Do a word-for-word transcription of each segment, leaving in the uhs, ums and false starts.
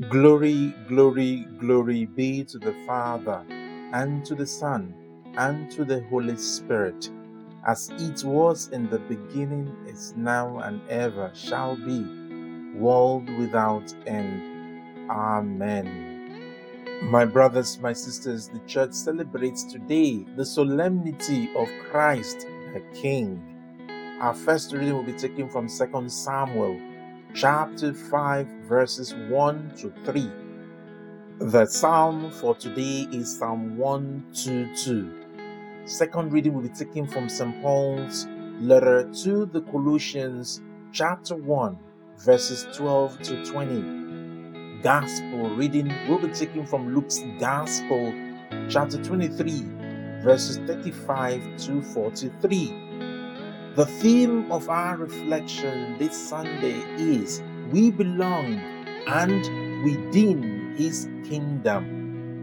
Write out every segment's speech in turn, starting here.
Glory, glory, glory be to the Father, and to the Son, and to the Holy Spirit, as it was in the beginning, is now, and ever shall be, world without end. Amen. My brothers, my sisters, the church celebrates today the solemnity of Christ the King. Our first reading will be taken from Second Samuel chapter five, verses one to three. The psalm for today is Psalm one twenty-two. Second reading will be taken from Saint Paul's letter to the Colossians, chapter one, verses twelve to twenty. Gospel reading will be taken from Luke's Gospel, chapter twenty-three, verses thirty-five to forty-three. The theme of our reflection this Sunday is We Belong and Within His Kingdom.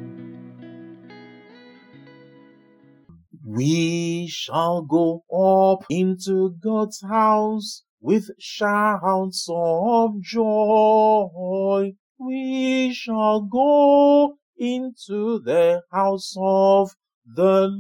We shall go up into God's house with shouts of joy. We shall go into the house of the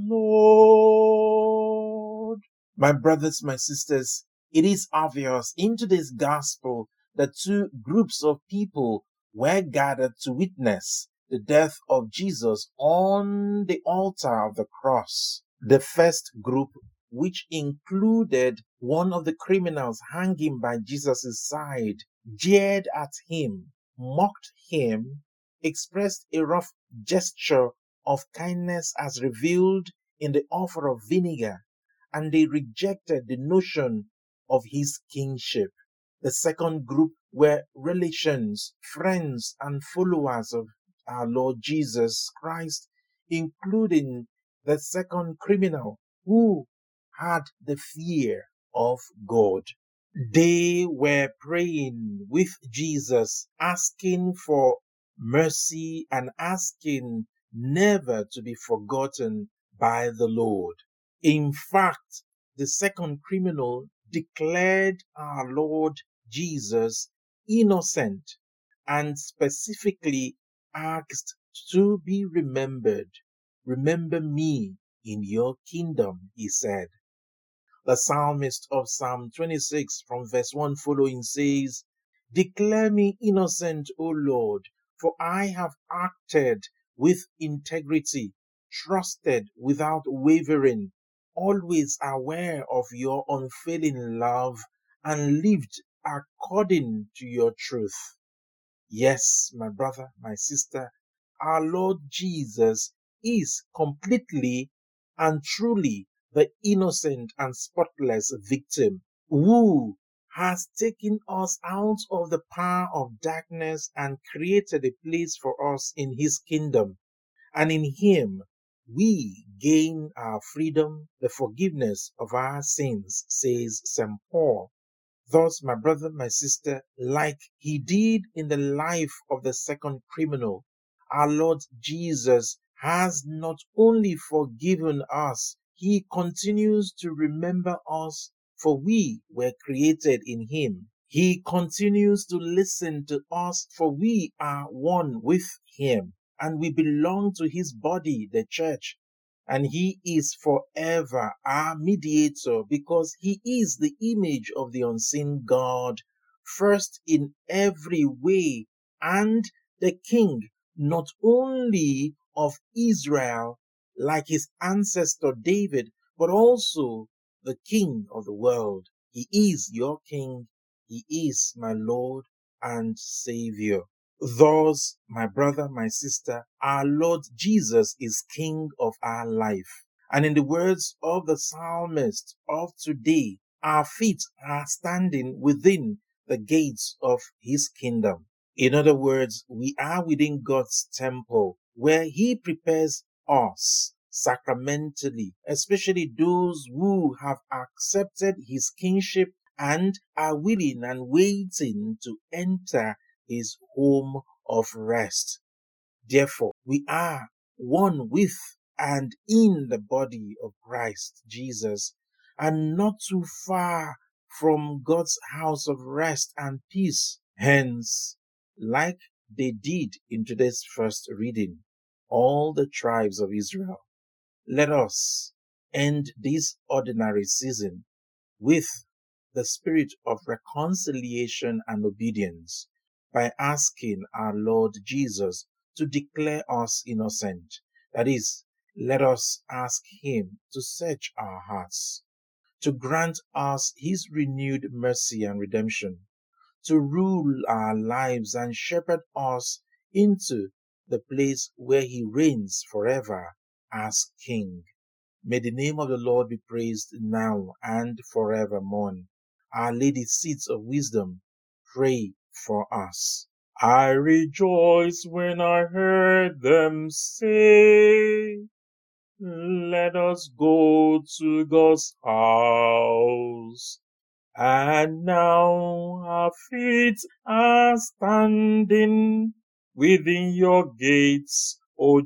Lord. My brothers, my sisters, it is obvious in today's gospel that two groups of people were gathered to witness the death of Jesus on the altar of the cross. The first group, which included one of the criminals hanging by Jesus' side, jeered at him, mocked him, expressed a rough gesture of kindness as revealed in the offer of vinegar, and they rejected the notion of his kingship. The second group were relations, friends, and followers of our Lord Jesus Christ, including the second criminal who had the fear of God. They were praying with Jesus, asking for mercy and asking never to be forgotten by the Lord. In fact, the second criminal declared our Lord Jesus innocent and specifically asked to be remembered. Remember me in your kingdom, he said. The psalmist of Psalm twenty-six from verse one following says, Declare me innocent, O Lord, for I have acted with integrity, trusted without wavering, always aware of your unfailing love, and lived according to your truth. Yes, my brother, my sister, our Lord Jesus is completely and truly the innocent and spotless victim who has taken us out of the power of darkness and created a place for us in his kingdom. And in him, we gain our freedom, the forgiveness of our sins, says Saint Paul. Thus, my brother, my sister, like he did in the life of the second criminal, our Lord Jesus has not only forgiven us, he continues to remember us, for we were created in him. He continues to listen to us, for we are one with him, and we belong to his body, the church. And he is forever our mediator because he is the image of the unseen God, first in every way, and the king not only of Israel, like his ancestor David, but also the king of the world. He is your king. He is my Lord and Savior. Thus, my brother, my sister, our Lord Jesus is King of our life. And in the words of the psalmist of today, our feet are standing within the gates of his kingdom. In other words, we are within God's temple where he prepares us sacramentally, especially those who have accepted his kingship and are willing and waiting to enter his home of rest. Therefore, we are one with and in the body of Christ Jesus, and not too far from God's house of rest and peace. Hence, like they did in today's first reading, all the tribes of Israel. Let us end this ordinary season with the spirit of reconciliation and obedience by asking our Lord Jesus to declare us innocent. That is, let us ask Him to search our hearts, to grant us His renewed mercy and redemption, to rule our lives and shepherd us into the place where He reigns forever as King. May the name of the Lord be praised now and forevermore. Our Lady Seats of Wisdom, pray for us. I rejoiced when I heard them say, let us go to God's house. And now our feet are standing within your gates, O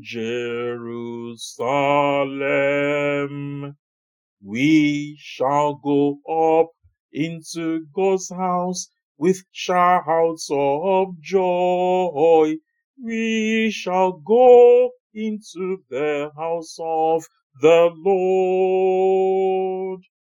Jerusalem. We shall go up into God's house with shouts of joy. We shall go into the house of the Lord.